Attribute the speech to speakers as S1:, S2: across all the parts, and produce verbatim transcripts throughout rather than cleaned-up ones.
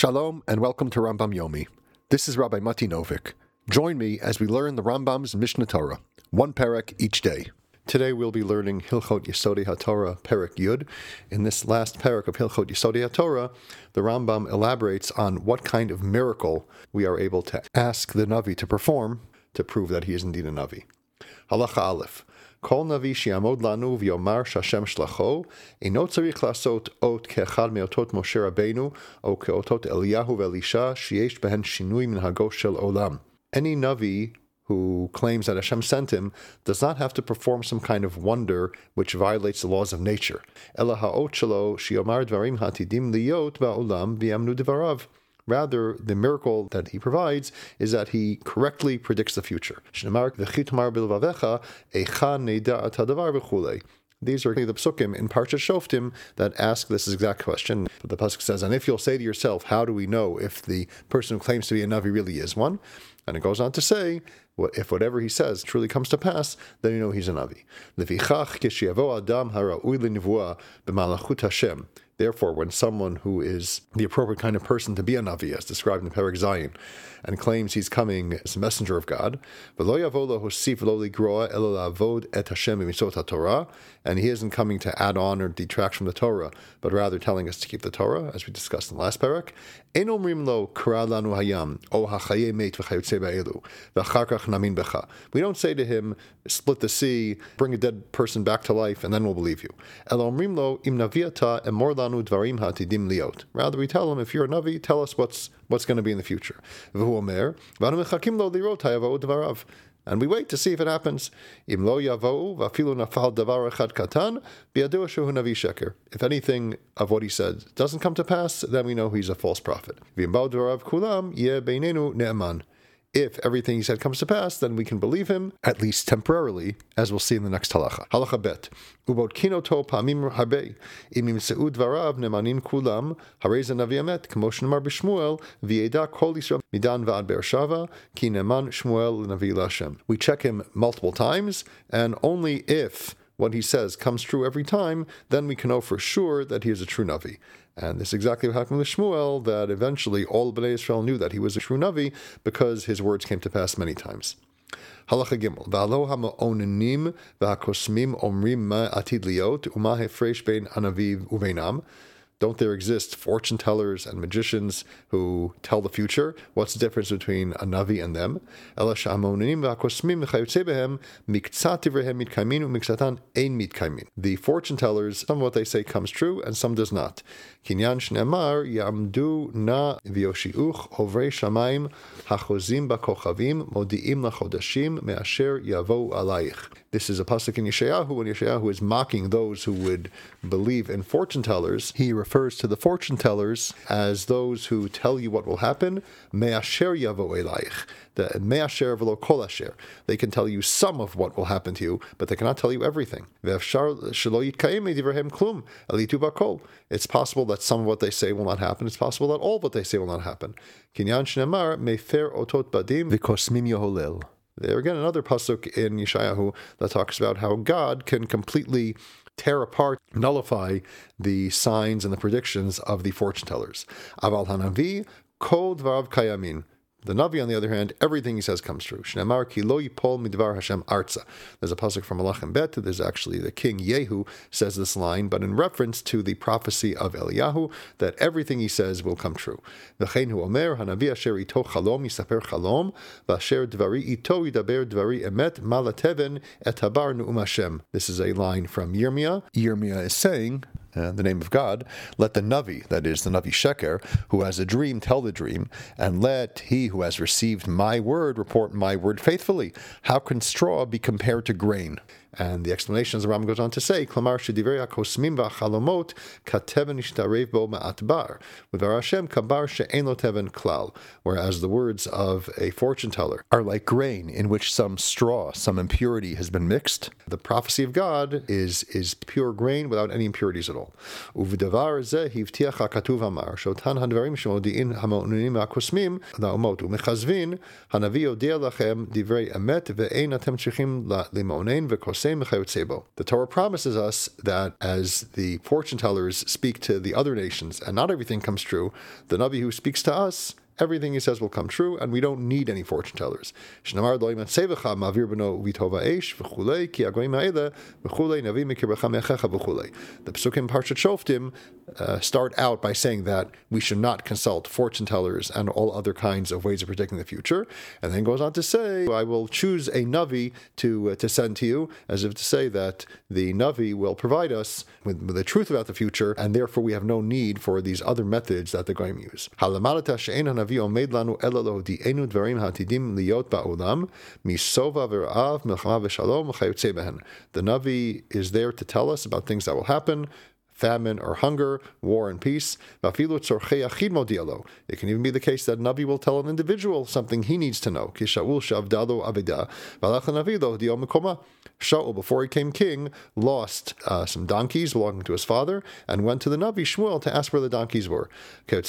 S1: Shalom and welcome to Rambam Yomi. This is Rabbi Mati Novik. Join me as we learn the Rambam's Mishnah Torah, one perek each day. Today we'll be learning Hilchot Yesodei HaTorah, Perek Yud. In this last perek of Hilchot Yesodei HaTorah, the Rambam elaborates on what kind of miracle we are able to ask the Navi to perform to prove that he is indeed a Navi. Halacha Aleph. Kol Navi shi'amod lanu v'yomar sh'Hashem shlacho, eino tzarich lasot ot ke'echad me'otot Moshe Rabbeinu, o ke'otot Eliyahu ve'Elisha, sheyesh behen shinui minhago shel olam. Any Navi who claims that Hashem sent him does not have to perform some kind of wonder which violates the laws of nature. Ela ha'ot shelo shi'omar dvarim hatidim liyot ba'olam v'yamnu devarav. Rather, the miracle that he provides is that he correctly predicts the future. These are the psukim in Parshat Shoftim that ask this exact question. The pasuk says, and if you'll say to yourself, how do we know if the person who claims to be a Navi really is one? And it goes on to say, if whatever he says truly comes to pass, then you know he's a Navi. Therefore, when someone who is the appropriate kind of person to be a Navi, as described in Perek Zayin, and claims he's coming as a messenger of God, and he isn't coming to add on or detract from the Torah, but rather telling us to keep the Torah, as we discussed in the last Perek, we don't say to him, split the sea, bring a dead person back to life, and then we'll believe you. Rather, we tell him, if you're a Navi, tell us what's what's going to be in the future. And we wait to see if it happens. If anything of what he said doesn't come to pass, then we know he's a false prophet. If everything he said comes to pass, then we can believe him, at least temporarily, as we'll see in the next halacha. Halacha bet. Ubot kinoto pamim harbe. Imim seud varav nemanin kulam. Hareza navi amet. K'moshen mar b'Shmuel. V'yeda kol Yisrael midan v'ad Beershava. Ki neman Shmuel navi l'Hashem. We check him multiple times, and only if what he says comes true every time, then we can know for sure that he is a true Navi. And this is exactly what happened with Shmuel, that eventually all Bnei Israel knew that he was a true Navi because his words came to pass many times. Halacha Gimel. V'alo ha'ma'onenim v'ha'kosmim omrim ma atid liot u'ma hefresh bein hanavi uveinam. Don't there exist fortune tellers and magicians who tell the future? What's the difference between a Navi and them? The fortune tellers, some of what they say comes true and some does not. Kinyan shne'amar yamdu na v'yoshiuch hovrei shamayim hachozim b'kochavim modi'im lachodashim me'asher yavo alayich. This is a pasuk in Yeshayahu, when Yeshayahu is mocking those who would believe in fortune tellers. He refers to the fortune tellers as those who tell you what will happen. Me'asher yavo elayich. The me'asher v'lo kol asher. They can tell you some of what will happen to you, but they cannot tell you everything. Ve'afshar shelo yitkaim medivrhem klum elitu b'kol. It's possible that some of what they say will not happen. It's possible that all of what they say will not happen. Kinyan shne'amar mefer otot badim v'kosmim yoholel. There again, another pasuk in Yeshayahu that talks about how God can completely tear apart, nullify the signs and the predictions of the fortune tellers. Aval hanavi kol dvarav kayamin. The Navi, on the other hand, everything he says comes true. Shne'amar ki lo yipol midvar Hashem arza. There's a pasuk from Malachim Bet. There's actually the king Yehu says this line, but in reference to the prophecy of Eliyahu, that everything he says will come true. V'chein hu omer hanavi asher ito chalom yisaper chalom v'asher dvari ito yidaber dvari emet malateven et habar nu'um Hashem. This is a line from Yirmiyah. Yirmiyah is saying, Uh, the name of God, let the Navi, that is the Navi Sheker, who has a dream, tell the dream, and let he who has received my word report my word faithfully. How can straw be compared to grain? And the explanation, as the Rambam goes on to say, Klamar shedivrei hakosmim v'chalomot kateven ishtarev bo ma'atbar, v'var Hashem kabar she'en lo teven klal. Whereas the words of a fortune teller are like grain in which some straw, some impurity has been mixed. The prophecy of God is is pure grain without any impurities at all. U'v'davar zeh hivtiach hakatuv amar shotan hadvarim shemodi'in ha'ma'onenim ha'kosmim la'omot u'mechazvin hanavi yodea lachem divrei emet ve'ein atem tzrichim lima'onen v'kos The Torah promises us that as the fortune tellers speak to the other nations, and not everything comes true, the Navi who speaks to us, everything he says will come true, and we don't need any fortune tellers. The Pesukim Parshat Shoftim uh, start out by saying that we should not consult fortune tellers and all other kinds of ways of predicting the future, and then goes on to say, I will choose a Navi to uh, to send to you, as if to say that the Navi will provide us with, with the truth about the future, and therefore we have no need for these other methods that the Goyim use. The Navi is there to tell us about things that will happen, famine or hunger, war and peace. It can even be the case that Navi will tell an individual something he needs to know. Shaul, before he became king, lost uh, some donkeys belonging to his father and went to the Navi Shmuel to ask where the donkeys were. It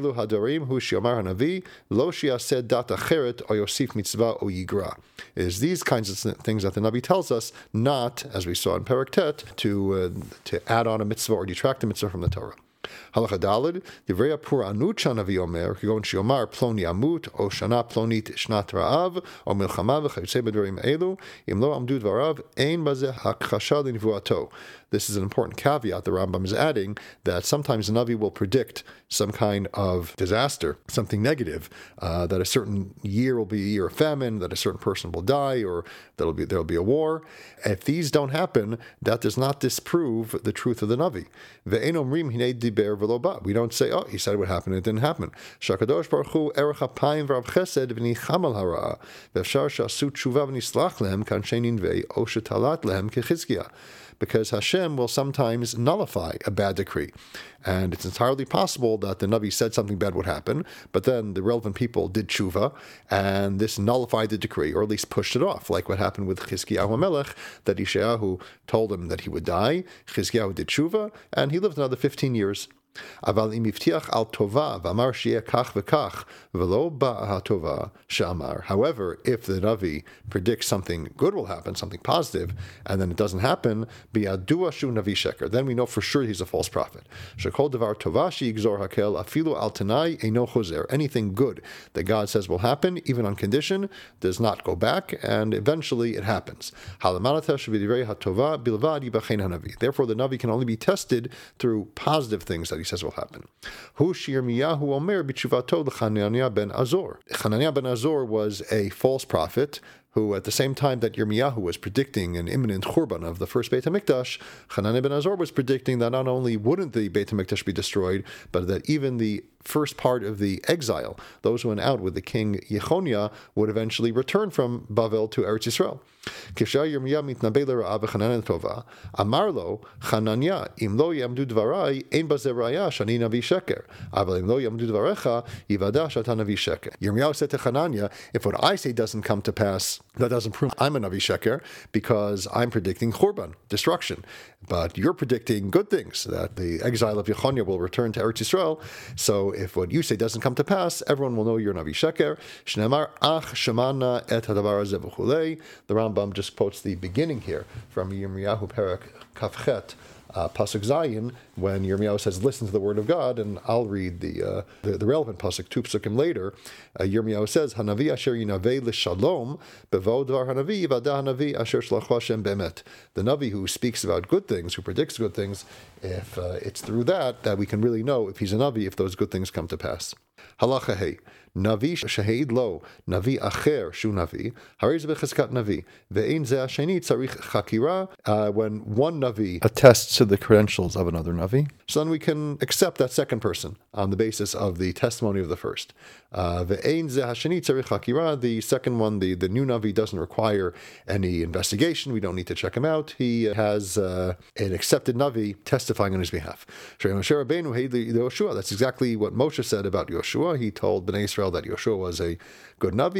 S1: is these kinds of things that the Navi tells us, not, as we saw in Perek Tet, to, uh, to add on a mitzvah or detract a mitzvah from the Torah. Halacha Daled, Divrei Puranut Shanavi Omer, Kigon Shiomar Ploni Amut, O Shana Plonit Shnat Ra'av, O Milchama v'chayotze b'dvarim elu, Im lo amdu dvarav, ein bazeh hakchasha l'nvuato. This is an important caveat the Rambam is adding, that sometimes the Navi will predict some kind of disaster, something negative, uh, that a certain year will be a year of famine, that a certain person will die, or there'll be there'll be a war. If these don't happen, that does not disprove the truth of the Navi. Ve'ein omrim hinei diber v'lo ba. We don't say, oh, he said it would happen, and it didn't happen. Shakadosh Baruch Hu erech hapayim v'rav chesed v'nicham al hara'a v'efshar she'asu tshuva v'nislach lehem kan shenin vei o shetalat lehem kechizkiah. Because Hashem will sometimes nullify a bad decree. And it's entirely possible that the Navi said something bad would happen, but then the relevant people did tshuva, and this nullified the decree, or at least pushed it off, like what happened with Chizkiyahu HaMelech, that Yeshayahu told him that he would die. Chizkiyahu did tshuva, and he lived another fifteen years. However, if the Navi predicts something good will happen, something positive, and then it doesn't happen, then we know for sure he's a false prophet. Anything good that God says will happen, even on condition, does not go back, and eventually it happens. Therefore, the Navi can only be tested through positive things that he says will happen. Hu Yirmiyahu Omer b'tshuvato l'Chananiah ben Azor. Chananiah ben Azor was a false prophet who, at the same time that Yirmiyahu was predicting an imminent Churban of the first Beit HaMikdash, Hananiah ben Azor was predicting that not only wouldn't the Beit HaMikdash be destroyed, but that even the first part of the exile, those who went out with the king Yechonia, would eventually return from Bavel to Eretz Yisrael. Kisha Yirmiyah mitnabei l'ra'ah v'Chananiah tova. Amar lo, Chananiah, im lo yamdu dvarai, ein bazeh raya shani navi sheker. Aval im lo yamdu dvarecha, yivada shata navi sheker. Yirmiyahu said to Hananiah, if what I say doesn't come to pass, that doesn't prove I'm a navi sheker, because I'm predicting Churban, destruction. But you're predicting good things, that the exile of Yechonia will return to Eretz Yisrael. So if what you say doesn't come to pass, everyone will know you're Navi Sheker. Shneimar ach shemana et hadavar hazeh v'chulei. The Rambam just quotes the beginning here from Yirmiyahu Perek Kafchet, uh, Pasuk Zayin, when Yirmiyahu says, listen to the word of God, and I'll read the uh, the, the relevant Pasuk, two Pasukim later. Uh, Yirmiyahu says, Hanavi asher yinaveh l'shalom, bevo dvar hanavi yivada hanavi asher shlach Hashem be'emet. The Navi who speaks about good things, who predicts good things, if uh, it's through that, that we can really know if he's a Navi, if those good things come to pass. Halacha hey. Navi shaheid lo, Navi acher shu Navi, hariz becheskat Navi, ve'ein zeh hasheni tzarich chakira. When one Navi attests to the credentials of another Navi, so then we can accept that second person on the basis of the testimony of the first. Ve'ein zeh hasheni tzarich chakira. The second one, the, the new Navi, doesn't require any investigation. We don't need to check him out. He has uh, an accepted Navi testifying on his behalf. That's exactly what Moshe said about Yoshua. Yoshua. He told Bnei Israel that Yoshua was a good Navi.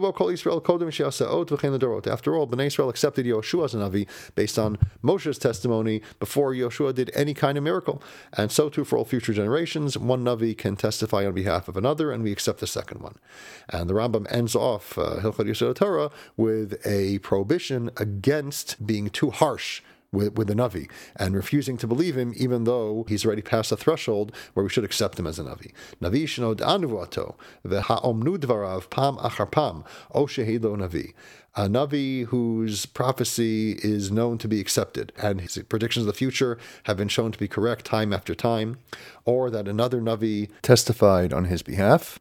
S1: After all, Bnei Israel accepted Yoshua as a Navi based on Moshe's testimony before Yoshua did any kind of miracle. And so too for all future generations, one Navi can testify on behalf of another, and we accept the second one. And the Rambam ends off uh, Hilchot Yesod Torah with a prohibition against being too harsh with, with the Navi and refusing to believe him, even though he's already past the threshold where we should accept him as a Navi. Navi shenod anuvato v'ha'omnu dvarav pam achar pam o shehido Navi. A Navi whose prophecy is known to be accepted and his predictions of the future have been shown to be correct time after time, or that another Navi testified on his behalf,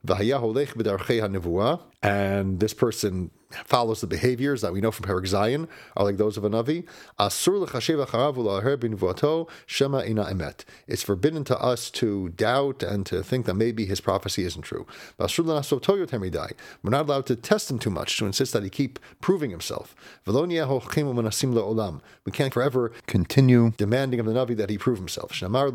S1: and this person follows the behaviors that we know from Perek Zayin are like those of a Navi. It's forbidden to us to doubt and to think that maybe his prophecy isn't true. We're not allowed to test him too much, to insist that he keep proving himself. We can't forever continue demanding of the Navi that he prove himself.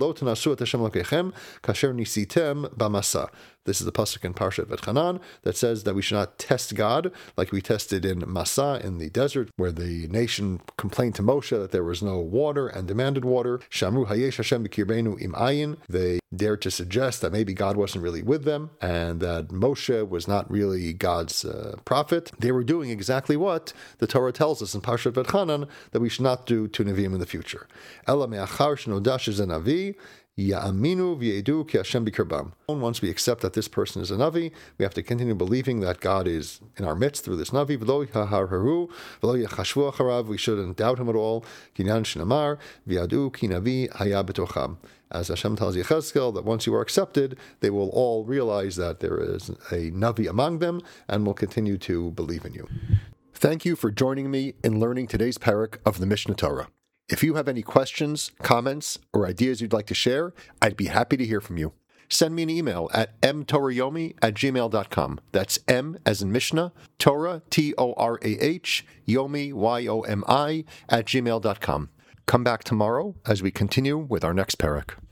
S1: This is the pasuk in Parshat V'etchanan that says that we should not test God like we tested in Masa in the desert, where the nation complained to Moshe that there was no water and demanded water. Shamru hayesh Hashem b'kirbeinu im ayin. They dared to suggest that maybe God wasn't really with them and that Moshe was not really God's uh, prophet. They were doing exactly what the Torah tells us in Parshat V'etchanan that we should not do to Nevi'im in the future. Ela me'achar shenodash is a Navi. Ya'aminu v'yedu ki Hashem b'kirbam. Once we accept that this person is a Navi, we have to continue believing that God is in our midst through this Navi. V'lo yaharharu, v'lo yachashvu acharav. We shouldn't doubt him at all. Kinyan shnamar v'yadu ki Navi haya b'tocham. As Hashem tells Yechezkel that once you are accepted, they will all realize that there is a Navi among them and will continue to believe in you. Thank you for joining me in learning today's parak of the Mishnah Torah. If you have any questions, comments, or ideas you'd like to share, I'd be happy to hear from you. Send me an email at mtorayomi at gmail dot com. That's M as in Mishnah, Torah, T O R A H, Yomi, Y O M I, at gmail dot com. Come back tomorrow as we continue with our next parak.